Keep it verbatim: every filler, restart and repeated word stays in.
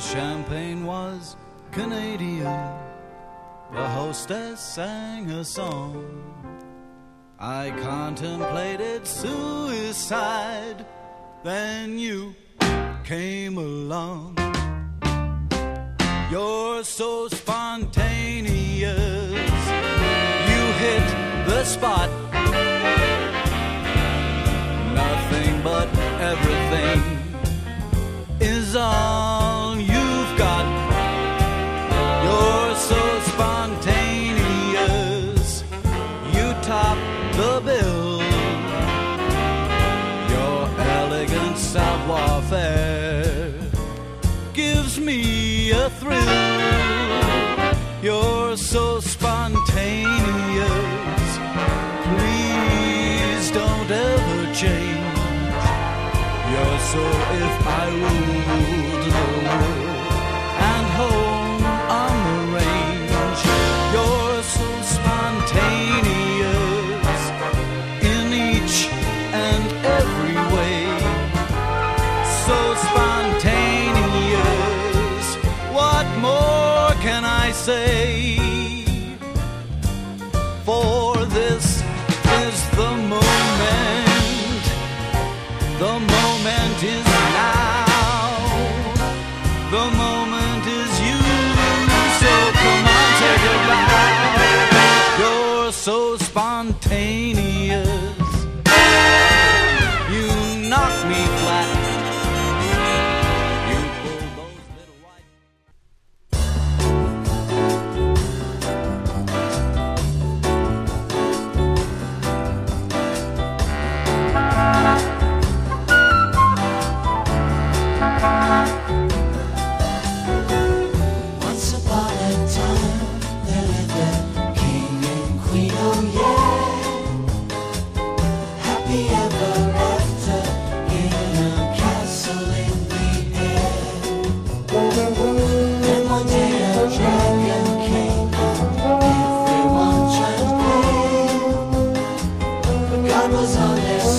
champagne was Canadian. The hostess sang a song. I contemplated suicide. Then you came along. You're so spontaneous. You hit the spot. Nothing but everything is all you've got. You're so spontaneous. You top the bill. Your elegant savoir-faire gives me a thrill. You're so spontaneous. Please don't ever change. You're so if I ruled the world and home on the range. You're so spontaneous in each and every way. So spontaneous. What more can I say? For this is the moment. The moment is now. The moment is you. So come on, take it back. You're so spontaneous. You knock me flat. You pull those little white. Once upon a time, there lived a king and queen, oh yeah. Happy ever after in a castle in the air. Then one day a dragon came and everyone turned pale. But God was on their